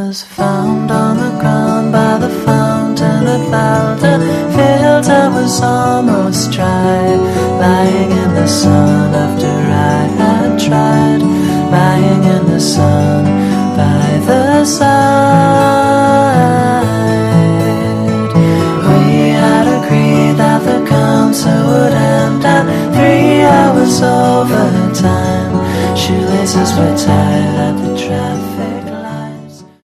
was found on the ground by the fountain at Valda Fields. I was almost dry, lying in the sun after I had tried, lying in the sun by the side. We had agreed that the concert would end at 3 hours overtime. Shoelaces were tied at the traffic